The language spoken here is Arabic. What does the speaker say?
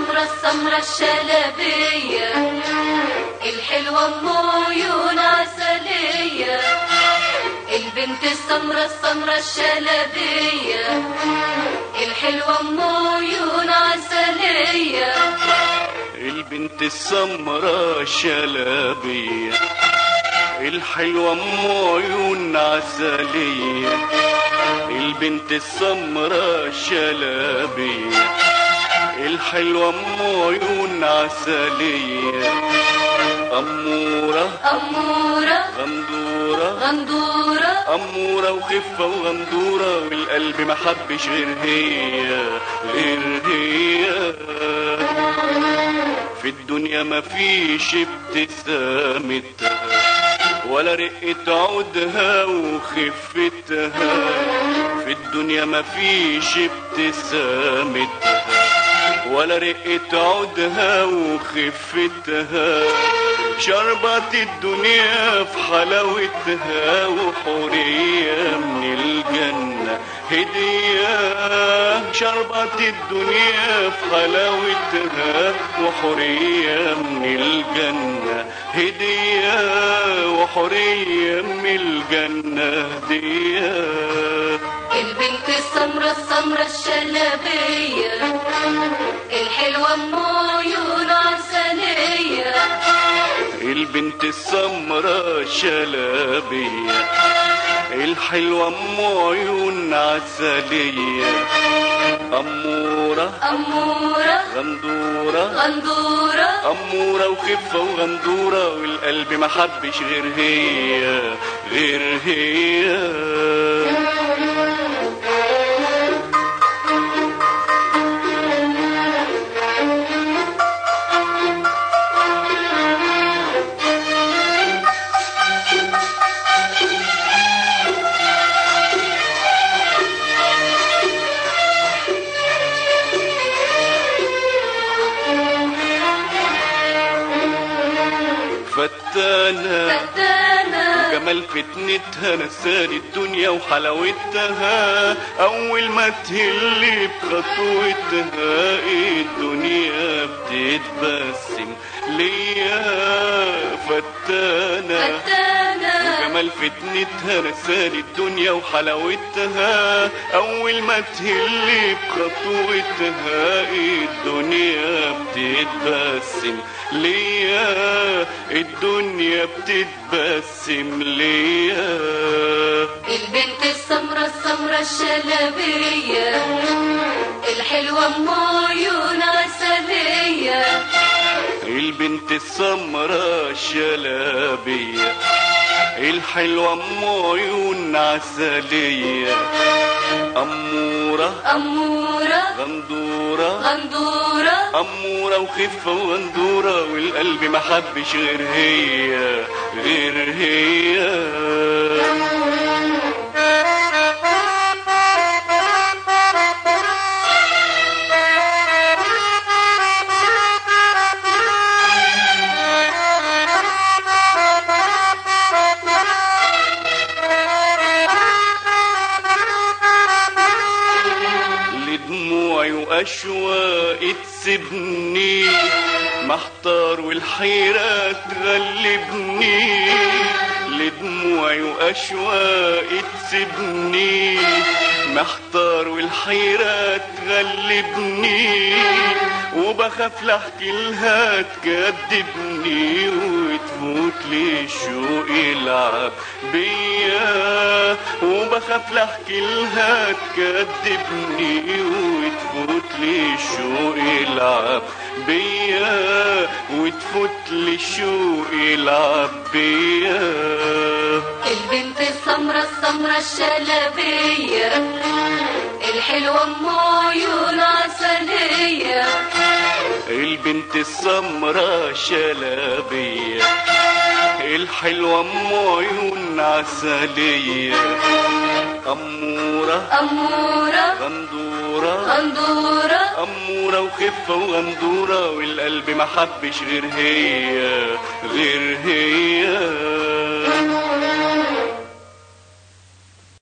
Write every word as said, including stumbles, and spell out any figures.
السمرة السمرة الشلبية الحلوة ام عيون عسلية. البنت السمرة السمرة الشلبية الحلوة ام عيون عسلية. البنت السمرة الشلبية الحلوة ام عيون عسلية. البنت السمرة الشلبية الحلوة ام عيون عسلية. أمورة أمورة غندورة غندورة أمورة وخفة وغندورة والقلب ما حبش غير هي غير هي. في الدنيا ما فيش ابتسامتها ولا رقة عودها وخفتها. في الدنيا ما فيش ابتسامتها ولا رقة عودها وخفتها. شربت الدنيا في حلاوتها وحورية من الجنة هدية. شربت الدنيا في حلاوتها وحورية من الجنة هدية وحورية من الجنة هدية. البنت السمرة السمرة الشلبية الحلوة ام عيون عسلية. البنت السمرة الشلبية الحلوة ام عيون عسلية. أمورة أمورة غندورة غندورة أمورة وخفة وغندورة والقلب ما حبش غير هي غير هي. فتانة فتانة جمال فتنتها نساني الدنيا وحلاوتها. أول ما تهلي بخطوتها الدنيا بتتبسم ليا. فتانة فتانة جمال فتنتها نساني الدنيا وحلاوتها. أول ما تهلي بخطوتها الدنيا بتتبسم ليا. الدنيا بتتبسم ليا. البنت السمرة السمرة الشلبية الحلوة ام عيون عسلية. البنت السمرة الشلبية الحلوة ام عيون عسلية. أمورة أمورة غندورة غندورة أمورة وخفة وغندورة والقلب ما حبش غير هي غير هي. لدموعي وأشواقي تسيبني محتار والحيرة تغلبني. لدموعي وأشواقي تسيبني محتار والحيرة تغلبني. وبخاف لحكي لها تكدبني وتفوت لي الشوق يلعب بيا. وبخاف لحكي لها تكدبني وتفوت لي الشوق يلعب بيا. وتفوت لي الشوق يلعب بيا. البنت السمرة السمرة الشلبية الحلوة ام عيون عسلية. البنت السمرة الشلبية الحلوة ام عيون عسلية. أمورة أمورة غندورة غندورة أمورة وخفة وغندورة والقلب ما حبش غير هي غير هي.